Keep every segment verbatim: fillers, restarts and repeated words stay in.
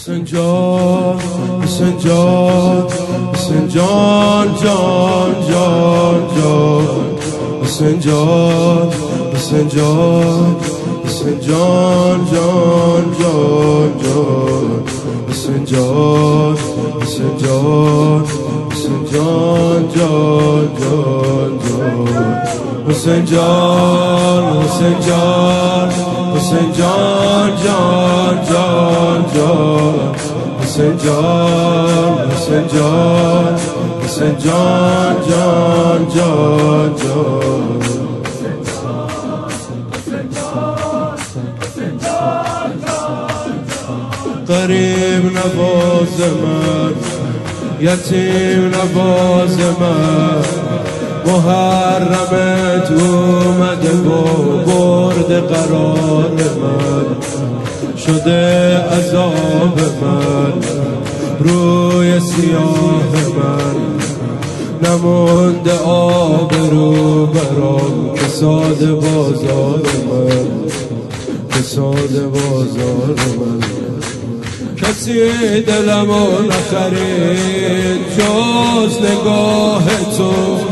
حسین جان حسین جان حسین جان جان جان جان حسین جان حسین جان حسین جان جان جان جان حسین جان حسین جان حسین جان جان جان جان حسین جان حسین جان حسین جان جان جان جان حسین جان حسین جان حسین جان جان جان جان غریب نواز من یتیم نواز من محرمت اومده و برد قرار من شده عذاب من روی سیاه من نمونده آبرو برام کساد بازار من کساد بازار من کسی دلمو نخرید جز نگاه تو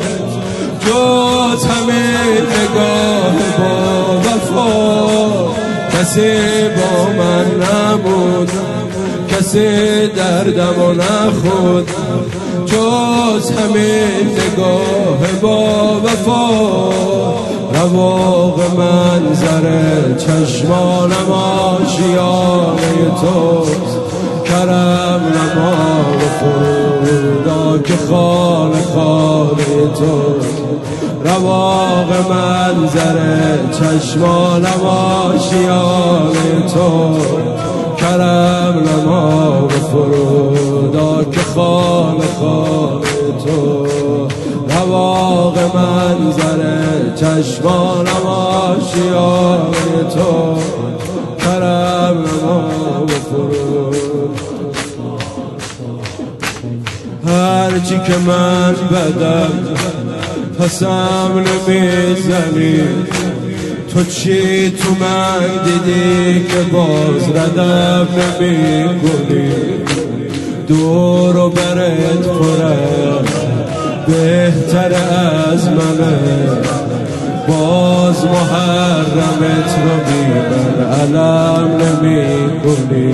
جز همین نگاه با وفا کسی با من نمود کسی دردمو نخود جز همین نگاه با وفا رواق منظر چشمانم آشیانه توست کرم نما و فرودا که خانه خانه توست رواق منظر چشمانم آشیانه توست کرم نما و فرودا که خانه خانه توست رواق منظر چشمانم آشیانه تو کرم نما و فرود هرچی که من بدم پسم نمیزنی تو چی تو من دیدی که باز ردم نمی کنی دور و برت پرم بهتر از منه باز محرمت رو بیبر علم نمی کنی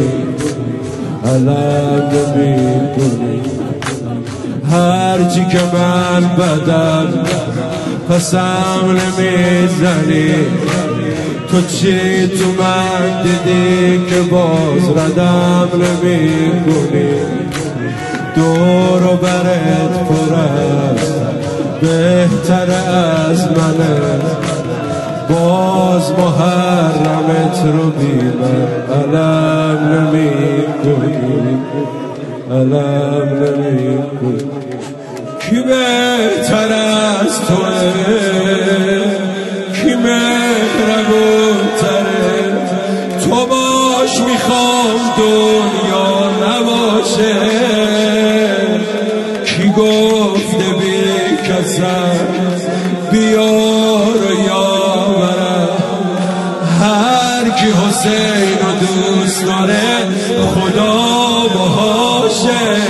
علم نمی کنی هرچی که من بدم پسم نمی زنی تو چی تو من دیدی که باز ردم نمی کنی دور و برت پر است بهتر از منه باز محرمت رو بیبر علم نمی کنی علم نمی کنی کی بهتر از توه کی مهربون تره تو باش میخوام دنیا نباشه کی گفته بی کسم بیار و یاورم هر کی حسین رو دوست داره خدا باشه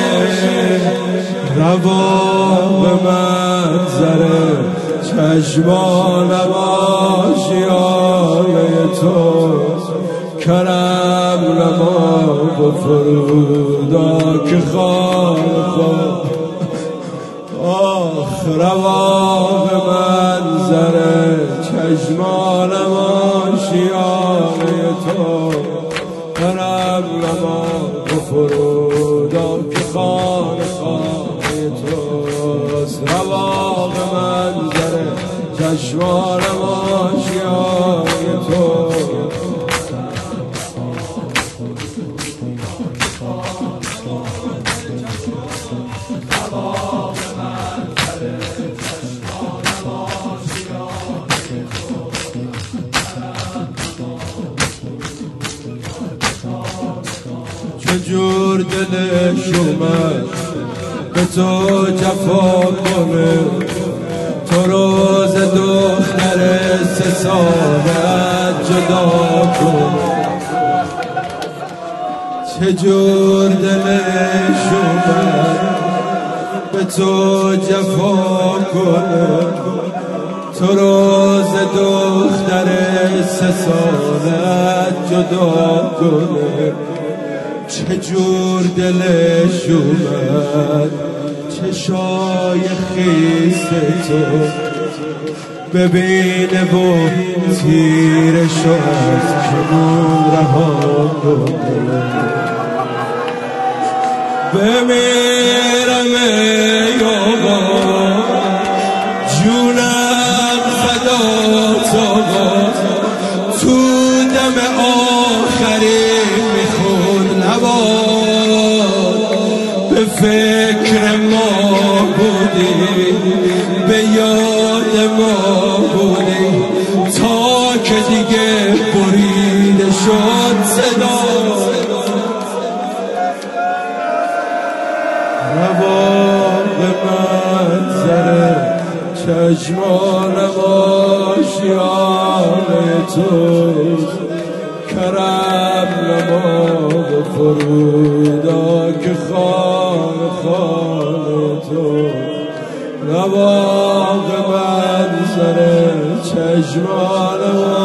رواق منظره چشمانم آشیانه توست کرم نما و فرودا که خان خود آخ رواق منظره چشمانم آشیانه تو کرم نما و فرودا که خان خانه توست رواق منظره چشمانم آشیانه تو چجور دلش اومد به تو جفا کنه تو روز دختر سه سالت جدا کنه چه جور دلش اومد به تو جفا کنه، تو رو ز دختر سه سالت جدا کنه. چه جور دلش اومد چشای خیس تو ببینه و تیرش از کنون رها کنه. بمیرم ای آقا جونم فدات آقا، تو دم آخری میخون نباد. به فکر ما بودی به یاد ما بودی تا که دیگه بریده شد صدا. رواق منظره چشمانم آشیان توست، کرم نما و فرودا که خان خان تو. رواق منظره چشمانم